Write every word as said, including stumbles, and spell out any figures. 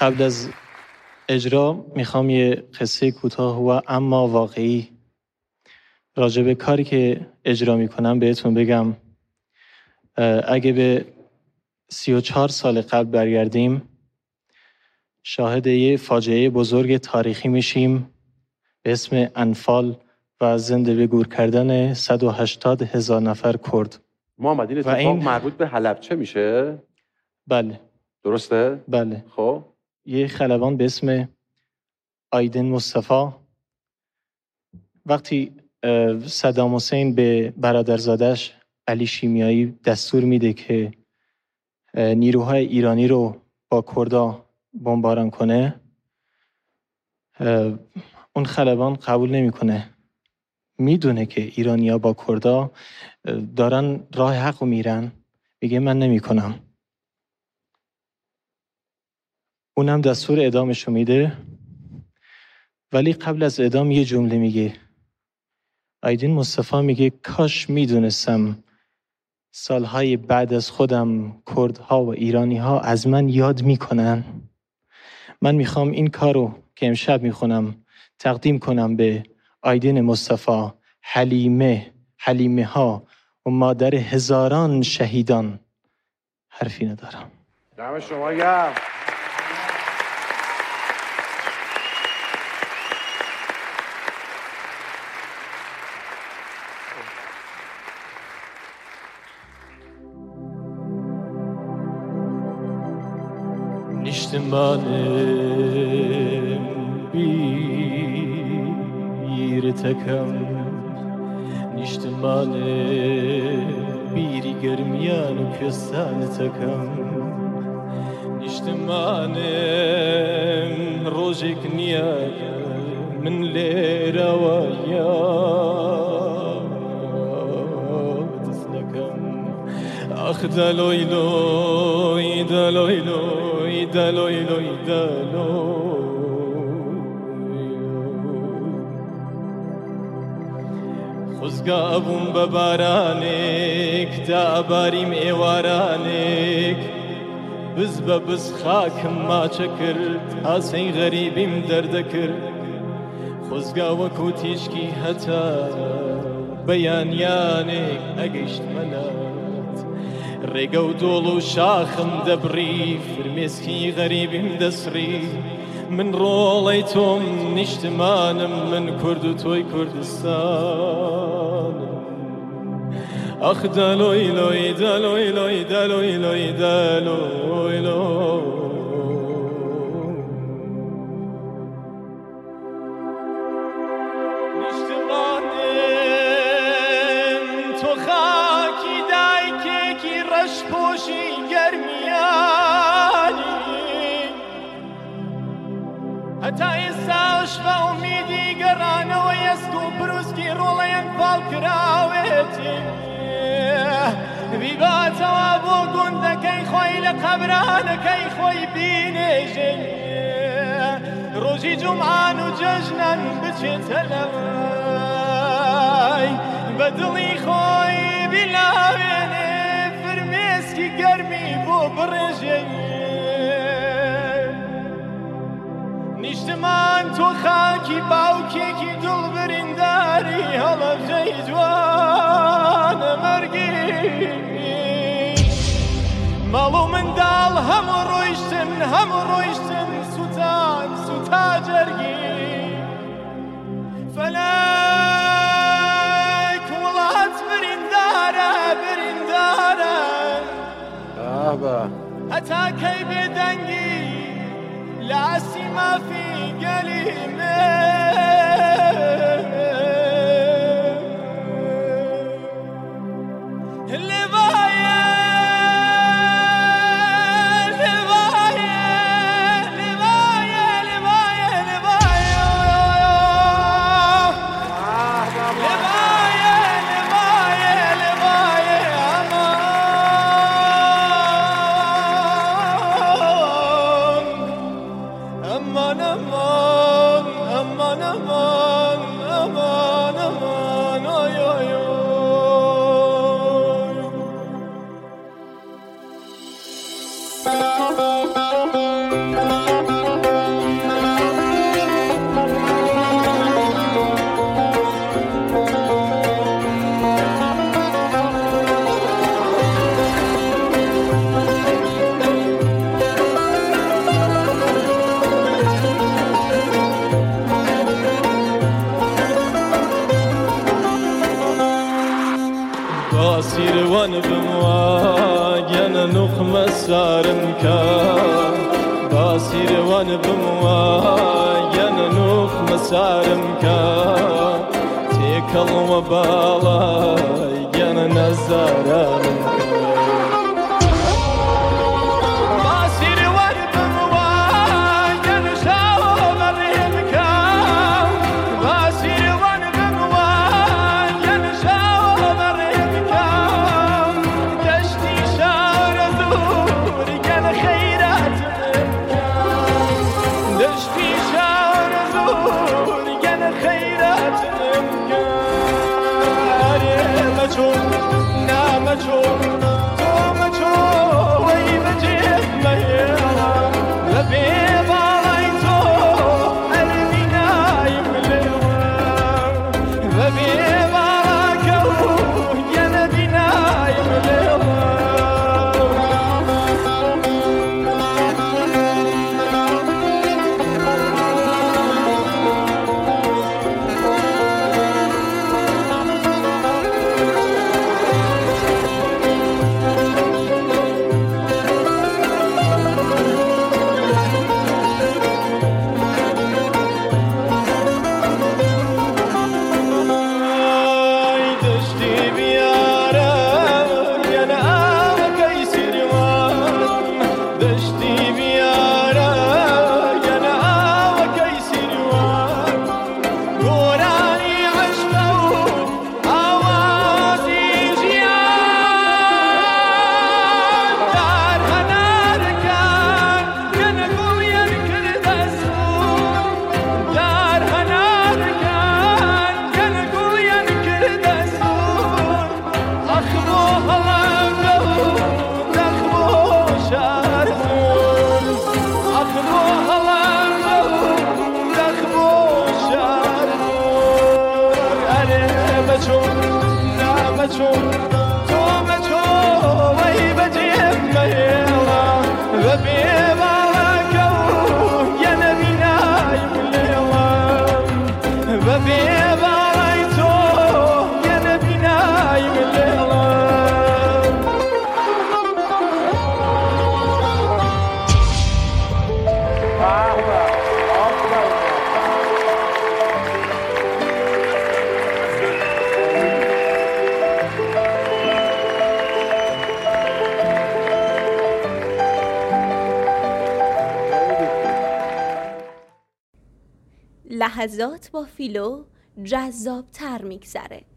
قبل از اجرا میخوام یه قصه کوتاه و اما واقعی راجع به کاری که اجرا میکنم بهتون بگم. اگه به سی و چهار سال قبل برگردیم شاهد یه فاجعه بزرگ تاریخی میشیم به اسم انفال و زنده به گور کردن صد و هشتاد هزار نفر کرد. محمد این اتفاق این... مربوط به حلبچه میشه؟ بله. درسته؟ بله. خب یه خلبان به اسم آیدین مصطفی وقتی صدام حسین به برادرزادش علی شیمیایی دستور میده که نیروهای ایرانی رو با کردا بمباران کنه، اون خلبان قبول نمیکنه. میدونه که ایرانی‌ها با کردا دارن راه حق رو میرن، میگه من نمیکنم. اونم دستور اعدامش رو میده، ولی قبل از اعدام یه جمله میگه. آیدین مصطفی میگه کاش میدونستم سالهای بعد از خودم کردها و ایرانی‌ها از من یاد میکنن. من میخوام این کارو که امشب میخونم تقدیم کنم به آیدین مصطفی، حلیمه، حلیمه ها و مادر هزاران شهیدان. حرفی ندارم. دم شما گرم. Niştimanem bir takam, Niştimanem bir germiyan köstan takam, Niştimanem rojek niya min lera wa yad snakam, ah daloy loy daloy loy daloy loy daloy خزگابون ببارانک داباریم ایوارانک بز ببز خاکم ما چکرد حسین غریبیم درد کرد خزگا وکو تیشکی هتا بیانیانک اگشت منات ریگو دولو شاخم دبری فرمسکی غریبیم دسری من روڵی تۆم نیشتمانم من کورد و تۆی کوردستانم ئەخ دەلۆی لۆی دەلۆی لۆی دەلۆی لۆی دەلۆی لۆی نیشتمانم تۆ خاکی دایکێکی ڕەشپۆشی گەرمیانی هەتا ئێستاش بە ئومیدی گەڕانەوە ئێسک و بروسکی ڕۆڵەیەک پاڵ کراوێتی بیباتەوە بۆ گوندەکەی خۆی لە قەبرانەکەی خۆی بینێژێ ڕۆژی جومعان و جەژنان بچێتە لەوای بە دڵی خۆی بیلاوێنێ فرمێسکی گەرمی بۆ بڕێژێ نیشتمان تۆ خاکی باوکێکی دڵ برینداری هەڵەبجەی جوانە مەرگی ماڵ و منداڵ هەموو ڕۆیشتن هەموو ڕۆیشتن سوتان سوتا جەرگی فەلەک وڵات بریندارە بریندارە هەتا کەی بێدەنگی لاسی مافی گلیمه لبایه لبایه لبایه لبایه لبایه لبایه لبایه لبایه امان امان امان مسارم کن باسیر وان بمواین نوخ مسارم کن تکل و بالاین نظارم کن لحظات با فیلو جذاب‌تر میگذره.